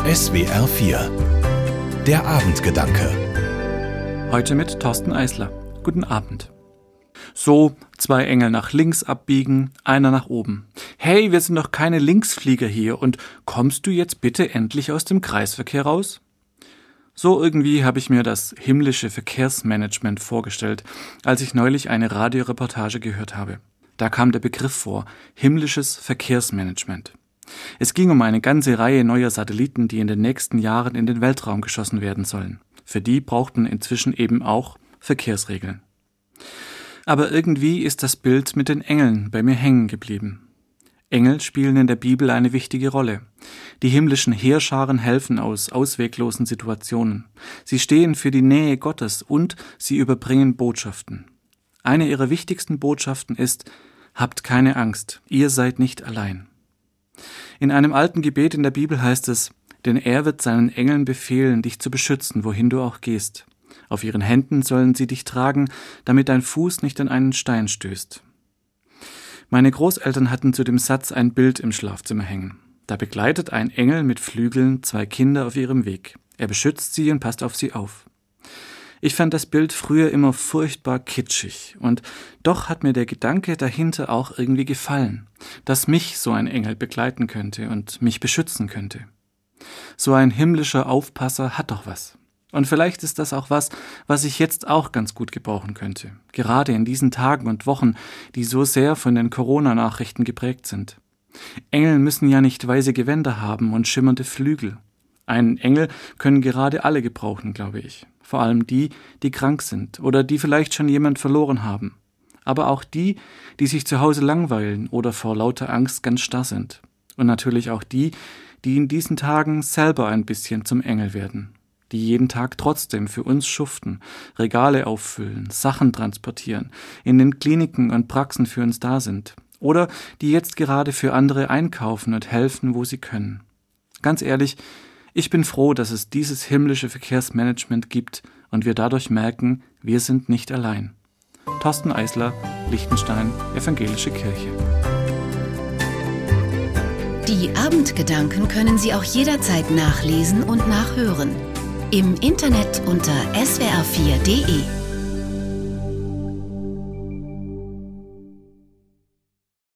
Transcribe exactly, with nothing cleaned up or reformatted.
S W R vier. Der Abendgedanke. Heute mit Thorsten Eisler. Guten Abend. So, zwei Engel nach links abbiegen, einer nach oben. Hey, wir sind doch keine Linksflieger hier und kommst du jetzt bitte endlich aus dem Kreisverkehr raus? So irgendwie habe ich mir das himmlische Verkehrsmanagement vorgestellt, als ich neulich eine Radioreportage gehört habe. Da kam der Begriff vor, himmlisches Verkehrsmanagement. Es ging um eine ganze Reihe neuer Satelliten, die in den nächsten Jahren in den Weltraum geschossen werden sollen. Für die braucht man inzwischen eben auch Verkehrsregeln. Aber irgendwie ist das Bild mit den Engeln bei mir hängen geblieben. Engel spielen in der Bibel eine wichtige Rolle. Die himmlischen Heerscharen helfen aus ausweglosen Situationen. Sie stehen für die Nähe Gottes und sie überbringen Botschaften. Eine ihrer wichtigsten Botschaften ist: Habt keine Angst, ihr seid nicht allein. In einem alten Gebet in der Bibel heißt es: Denn er wird seinen Engeln befehlen, dich zu beschützen, wohin du auch gehst. Auf ihren Händen sollen sie dich tragen, damit dein Fuß nicht an einen Stein stößt. Meine Großeltern hatten zu dem Satz ein Bild im Schlafzimmer hängen. Da begleitet ein Engel mit Flügeln zwei Kinder auf ihrem Weg. Er beschützt sie und passt auf sie auf. Ich fand das Bild früher immer furchtbar kitschig und doch hat mir der Gedanke dahinter auch irgendwie gefallen, dass mich so ein Engel begleiten könnte und mich beschützen könnte. So ein himmlischer Aufpasser hat doch was. Und vielleicht ist das auch was, was ich jetzt auch ganz gut gebrauchen könnte, gerade in diesen Tagen und Wochen, die so sehr von den Corona-Nachrichten geprägt sind. Engel müssen ja nicht weiße Gewänder haben und schimmernde Flügel. Einen Engel können gerade alle gebrauchen, glaube ich. Vor allem die, die krank sind oder die vielleicht schon jemand verloren haben. Aber auch die, die sich zu Hause langweilen oder vor lauter Angst ganz starr sind. Und natürlich auch die, die in diesen Tagen selber ein bisschen zum Engel werden. Die jeden Tag trotzdem für uns schuften, Regale auffüllen, Sachen transportieren, in den Kliniken und Praxen für uns da sind. Oder die jetzt gerade für andere einkaufen und helfen, wo sie können. Ganz ehrlich, ich bin froh, dass es dieses himmlische Verkehrsmanagement gibt und wir dadurch merken, wir sind nicht allein. Thorsten Eisler, Liechtenstein, Evangelische Kirche. Die Abendgedanken können Sie auch jederzeit nachlesen und nachhören. Im Internet unter S W R vier punkt de.